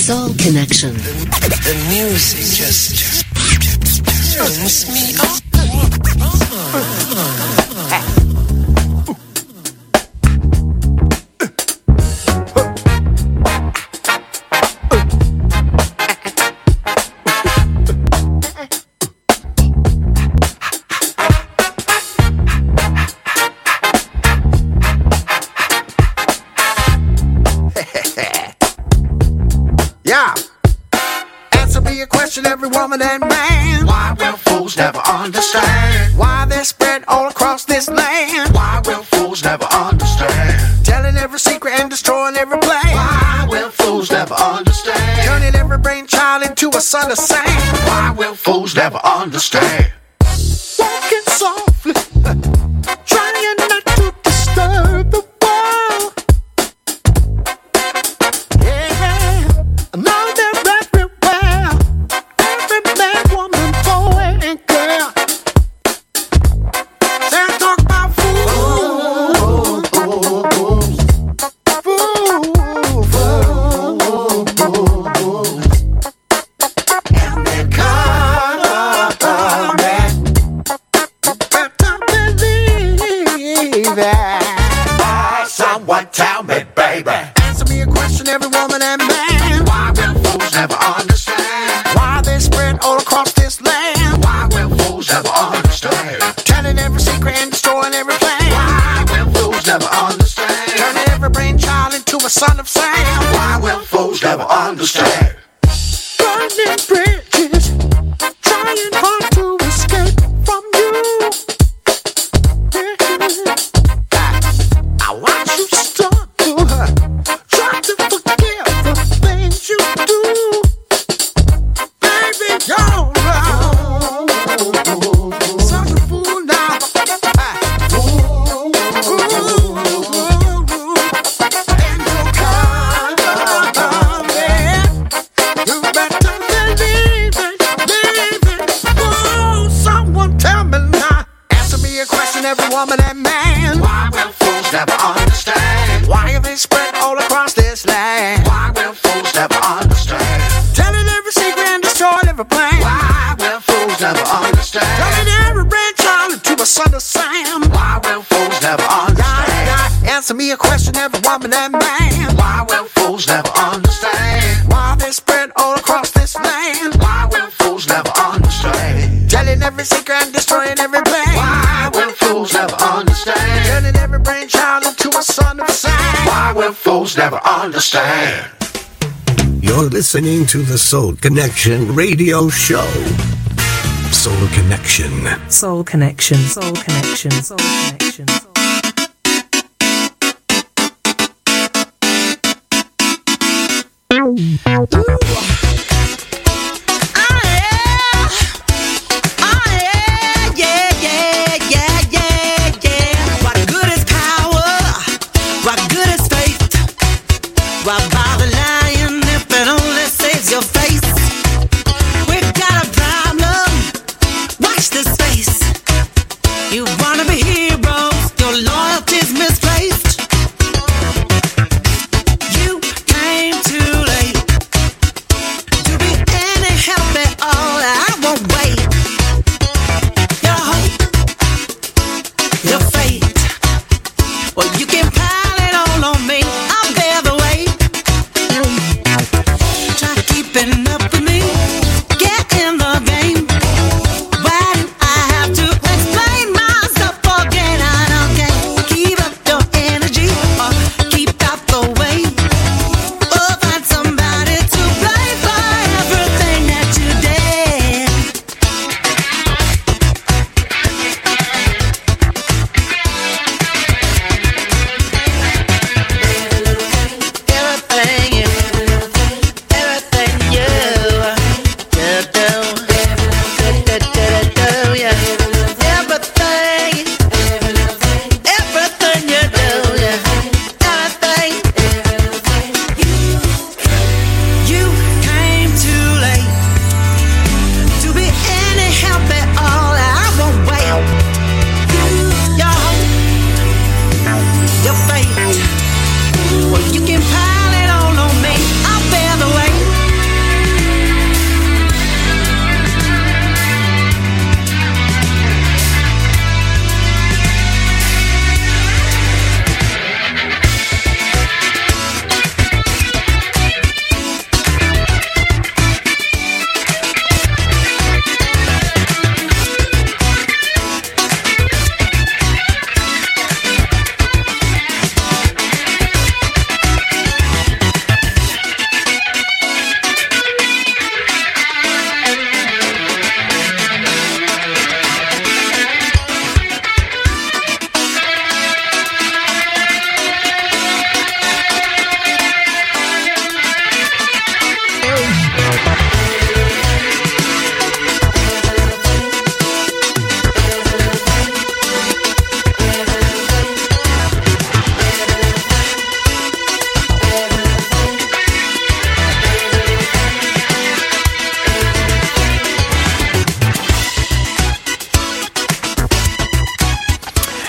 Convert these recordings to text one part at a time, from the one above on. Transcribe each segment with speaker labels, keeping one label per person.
Speaker 1: Soul Connection.
Speaker 2: The music just turns me on.
Speaker 3: Yeah. Answer me a question, every woman and man. Why will fools never understand? Why they're spread all across this land? Why will fools never understand? Telling every secret and destroying every plan. Why will fools never understand? Turning every brainchild into a son of sand. Why will fools never understand? Walking softly, trying not to disturb the world. Now they're everywhere. Every man, woman, boy, and girl. They talk about fools. And they're coming. Better believe it. Someone tell me, baby. Answer me a question, every woman and man. Why will fools never understand? Why they spread all across this land? Why will fools never understand? Telling every secret and destroying every plan. Why will fools never understand? Turning every brainchild into a son of Sam. Why will fools never understand? Burning bridges, trying hard to escape from you. I watch you start to try to forget the things you do. Baby, you're wrong. Such a fool now. And you're coming. You better believe it, believe it. Oh, someone tell me now. Answer me a question, every woman and man. Why will fools never understand? Why are they spread all across this land? Why will fools never understand? Telling every secret and destroying every plan. Why will fools never understand? Turning every brainchild into a son of Sam. Why will fools never understand? Answer me a question, every woman and man. Why will fools never understand? Why they spread all across this land? Why will fools never understand? Telling every secret and destroying every plan. Why will fools never understand? Turning every brainchild into a son of Sam. Why will fools never understand?
Speaker 4: You're listening to the Soul Connection radio show. Soul Connection.
Speaker 5: Soul Connection. Soul Connection. Soul Connection.
Speaker 6: Why bother lying if it only saves your face? We've got a problem. Watch this space. You wanna be heroes, your loyalty's misplaced. You came too late.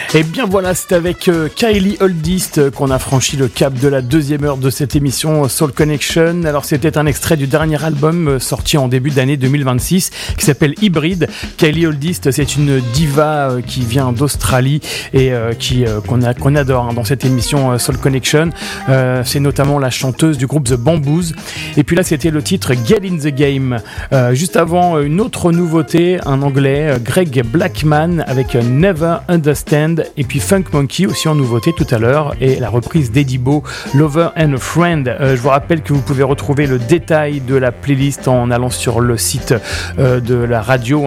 Speaker 1: Et bien voilà, c'est avec Kylie Oldist qu'on a franchi le cap de la deuxième heure de cette émission Soul Connection. Alors c'était un extrait du dernier album sorti en début d'année 2026 qui s'appelle Hybrid. Kylie Oldist, c'est une diva qui vient d'Australie et qu'on adore dans cette émission Soul Connection. C'est notamment la chanteuse du groupe The Bamboos. Et puis là c'était le titre Get in the Game. Juste avant, une autre nouveauté, un anglais, Greg Blackman avec Never Understand. Et puis Funk Monkey aussi en nouveauté tout à l'heure, et la reprise d'Edibo, Lover and a Friend. Je vous rappelle que vous pouvez retrouver le détail de la playlist en allant sur le site de la radio,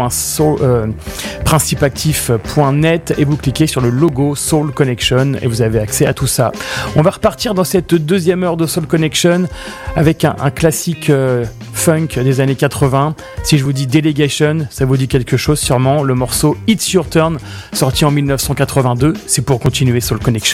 Speaker 1: principeactif.net, et vous cliquez sur le logo Soul Connection et vous avez accès à tout ça. On va repartir dans cette deuxième heure de Soul Connection avec un classique funk des années 80. Si je vous dis Delegation, ça vous dit quelque chose sûrement. Le morceau It's Your Turn, sorti en 1982, c'est pour continuer Soul Connection.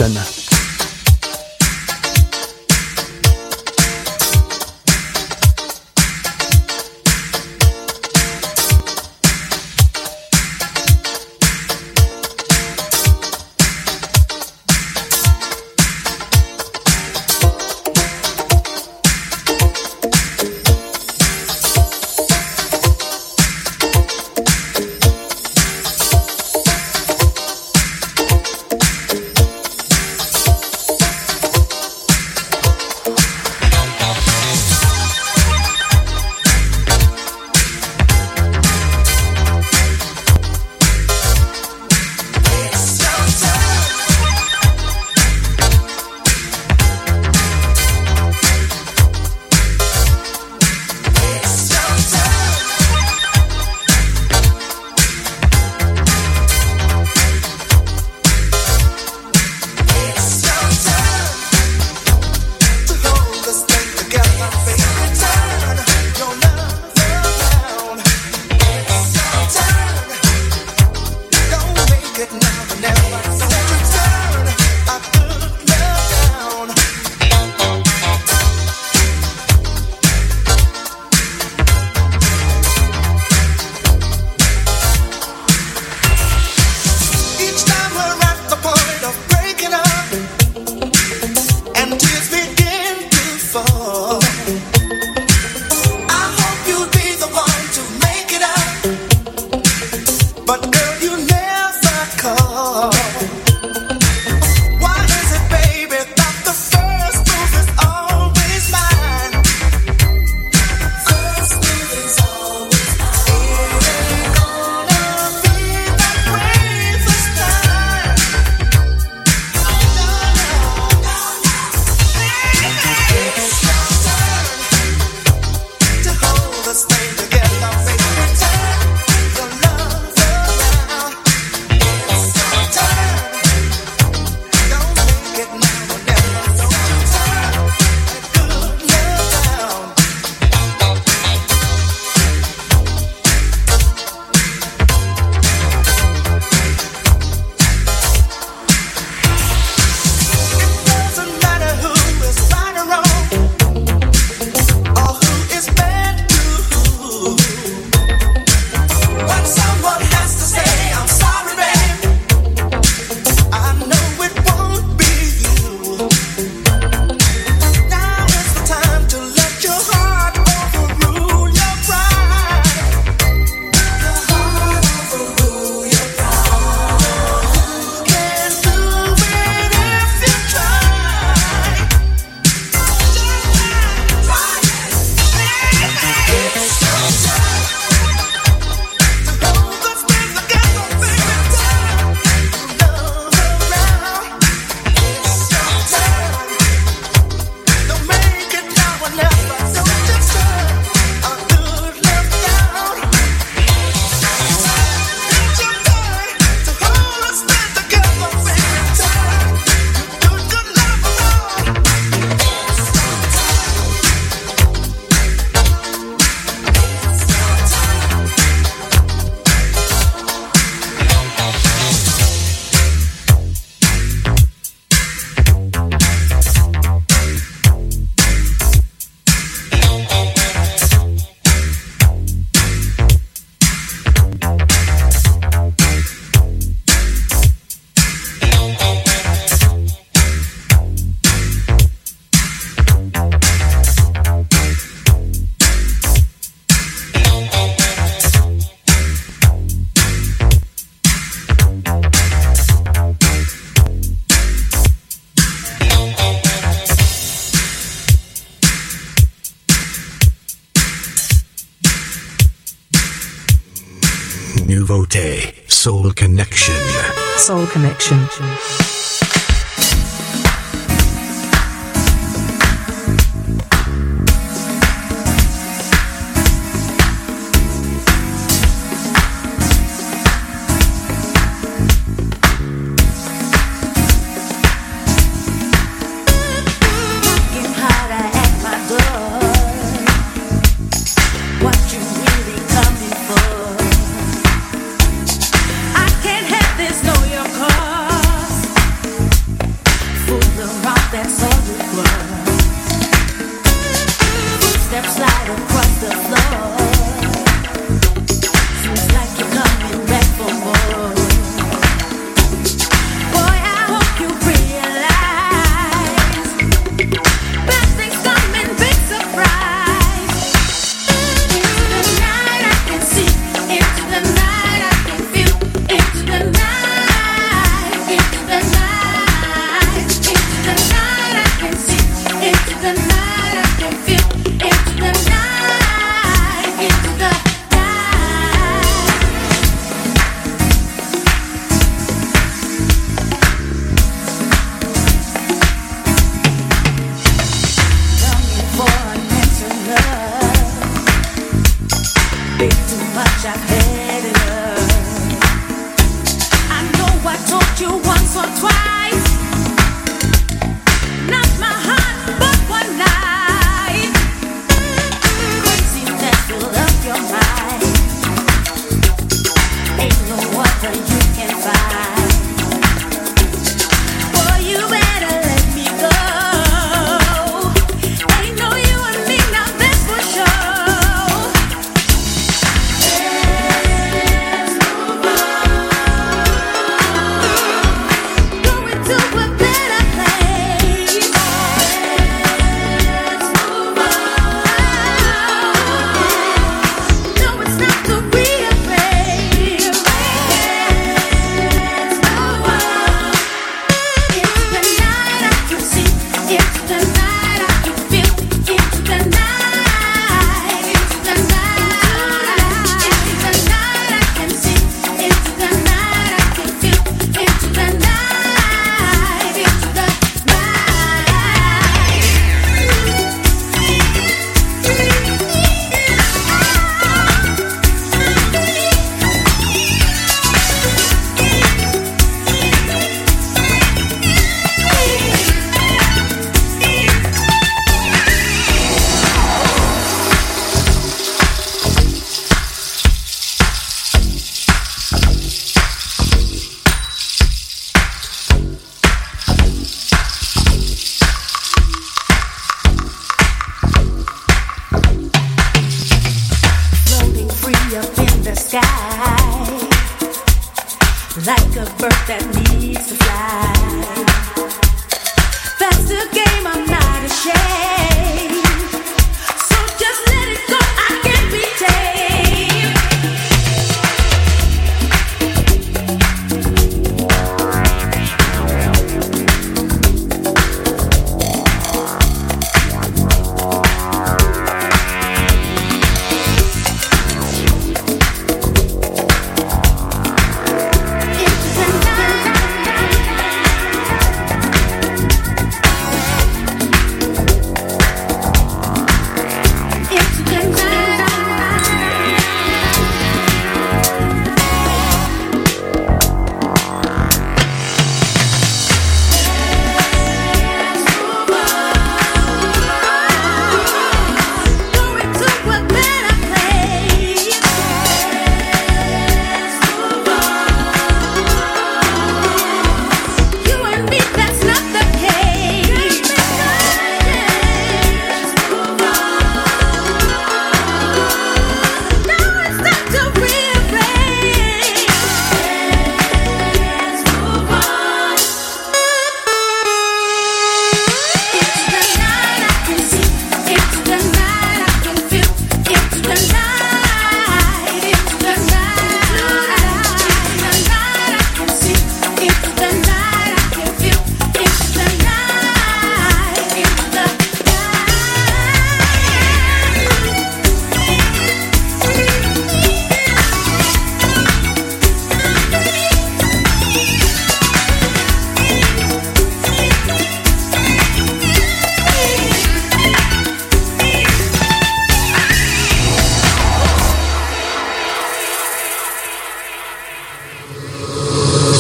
Speaker 4: Nouveauté. Soul Connection.
Speaker 5: Soul Connection.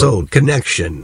Speaker 4: Soul Connection.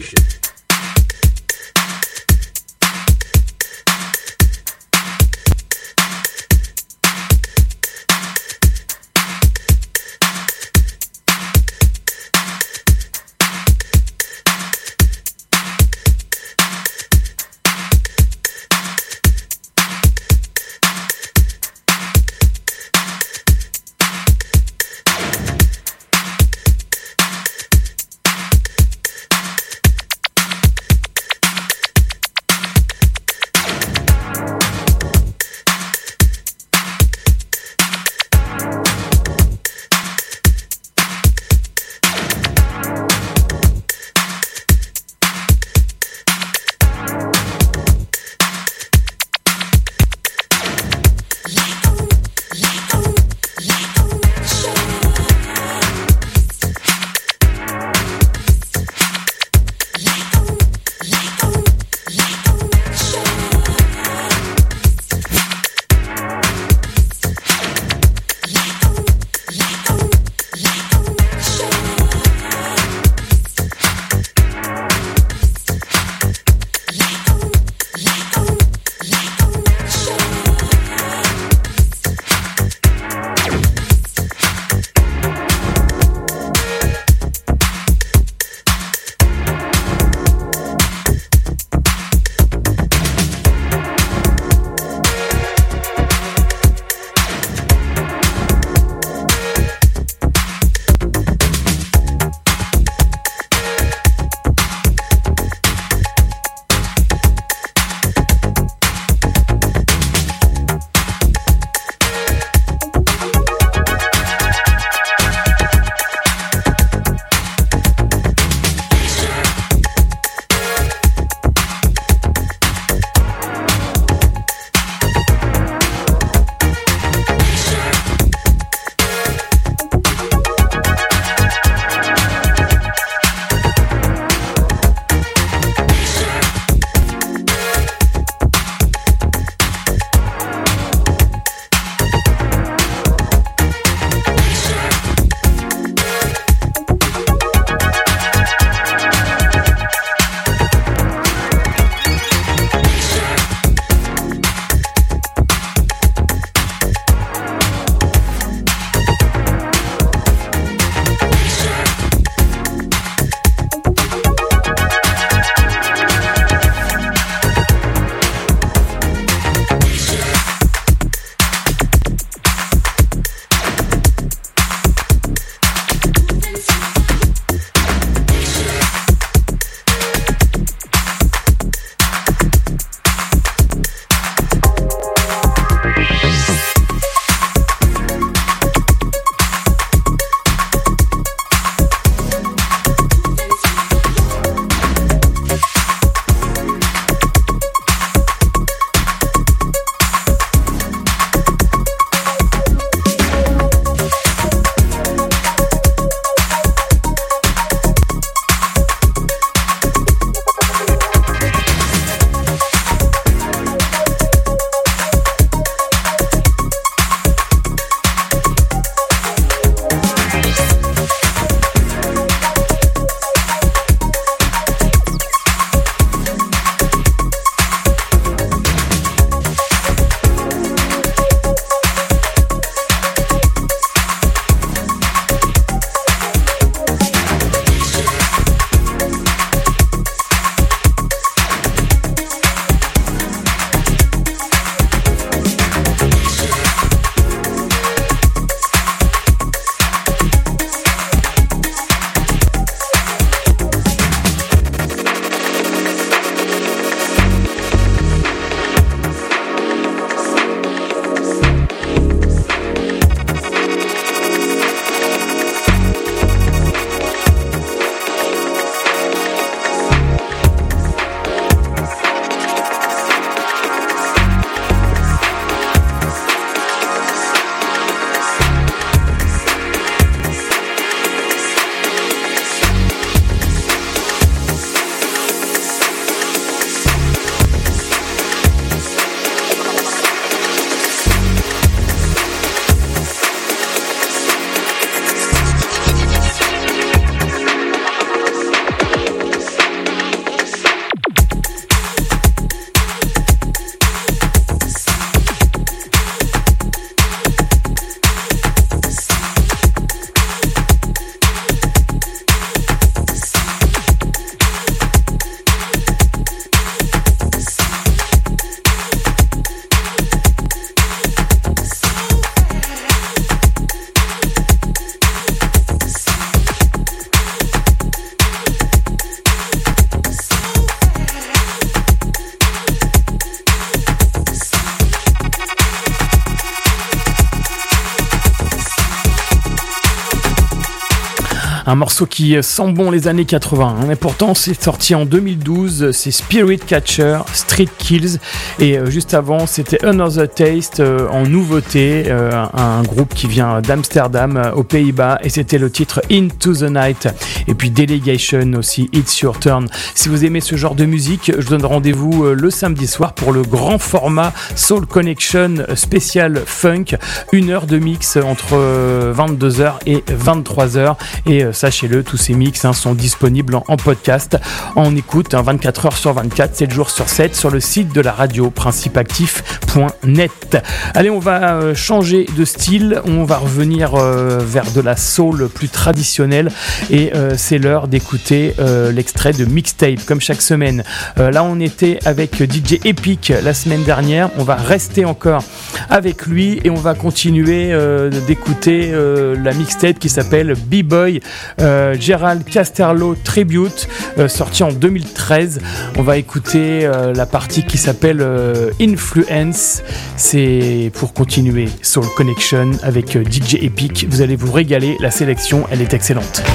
Speaker 1: Un morceau qui sent bon les années 80. Et pourtant, c'est sorti en 2012. C'est Spirit Catcher, Street Kills. Et juste avant, c'était Another Taste en nouveauté. Un groupe qui vient d'Amsterdam, aux Pays-Bas. Et c'était le titre Into the Night. Et puis Delegation aussi, It's Your Turn. Si vous aimez ce genre de musique, je vous donne rendez-vous le samedi soir pour le grand format Soul Connection spécial funk. 1 heure de mix entre 22h et 23h. Et sachez-le, tous ces mix sont disponibles en podcast, en écoute, 24 heures sur 24, 7 jours sur 7 sur le site de la radio principeactif.net. Allez, on va changer de style, on va revenir vers de la soul plus traditionnelle et c'est l'heure d'écouter l'extrait de Mixtape comme chaque semaine. Là, on était avec DJ Epic la semaine dernière, on va rester encore avec lui et on va continuer d'écouter la mixtape qui s'appelle B-Boy Gerald Casterlo Tribute, sorti en 2013. On va écouter la partie qui s'appelle Influence. C'est pour continuer Soul Connection avec DJ Epic. Vous allez vous régaler, la sélection elle est excellente.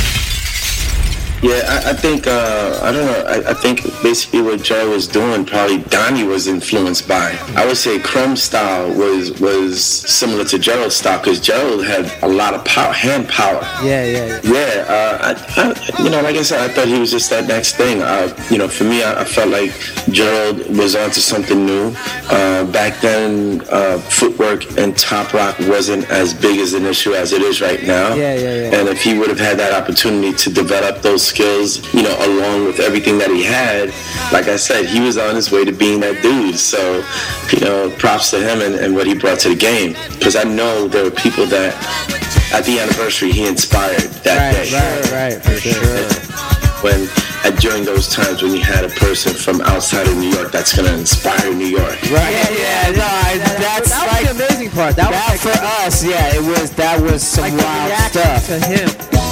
Speaker 7: Yeah, I think, I don't know, I think basically what Joe was doing, probably Donnie was influenced by. I would say Crumb's style was similar to Gerald's style, because Gerald had a lot of power, hand power.
Speaker 8: Yeah.
Speaker 7: I you know, like I said, I thought he was just that next thing. You know, for me, I felt like Gerald was onto something new. Back then, footwork and top rock wasn't as big as an issue as it is right now.
Speaker 8: Yeah.
Speaker 7: And if he would have had that opportunity to develop those skills, you know, along with everything that he had, like I said, he was on his way to being that dude. So, you know, props to him and what he brought to the game. Because I know there were people that, at the anniversary, he inspired that day.
Speaker 8: Right, for sure.
Speaker 7: During those times when you had a person from outside of New York that's going to inspire New York.
Speaker 8: Right. Yeah. No, that was like the amazing part. That was for us. Yeah, that was some like wild stuff. To him.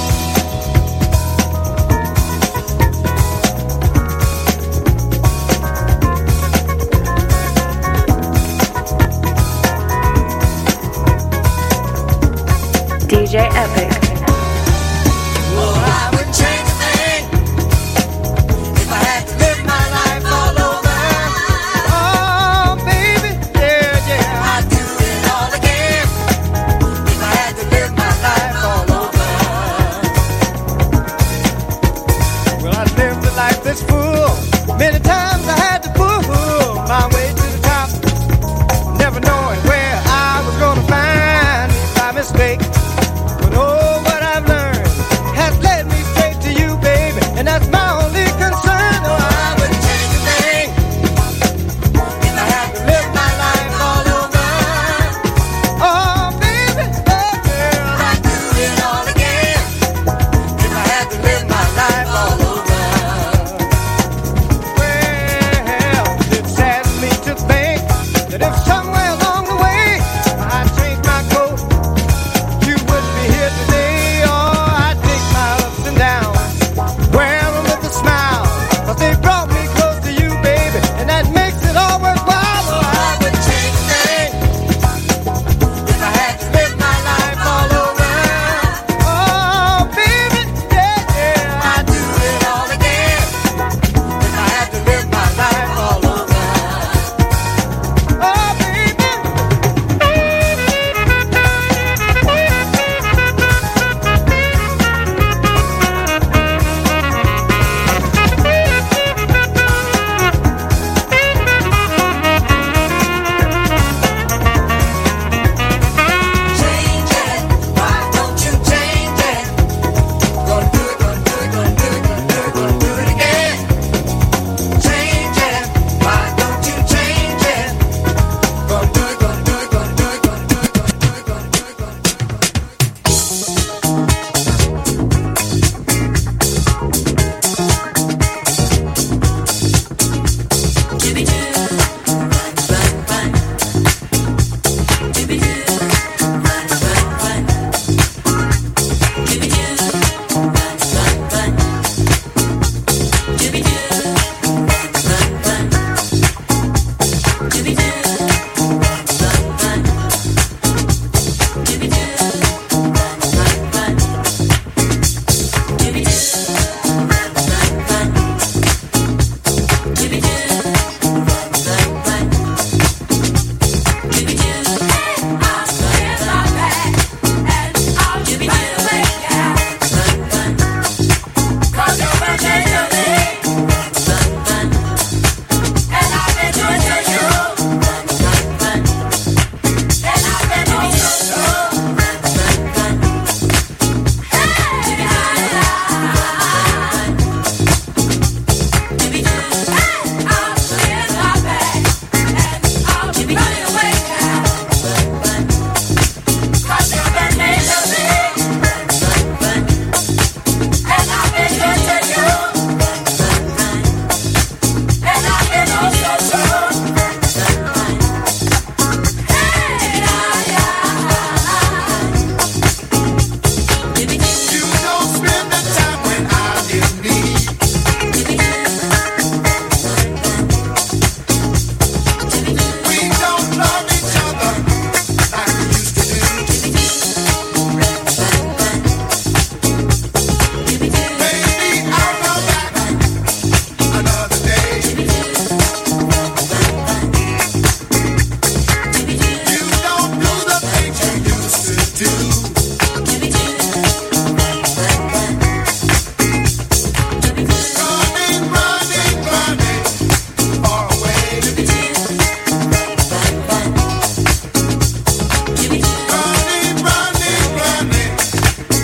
Speaker 5: DJ Epic.
Speaker 3: Many times I had to pull my way to the top, never knowing where I was gonna find me by mistake. But oh,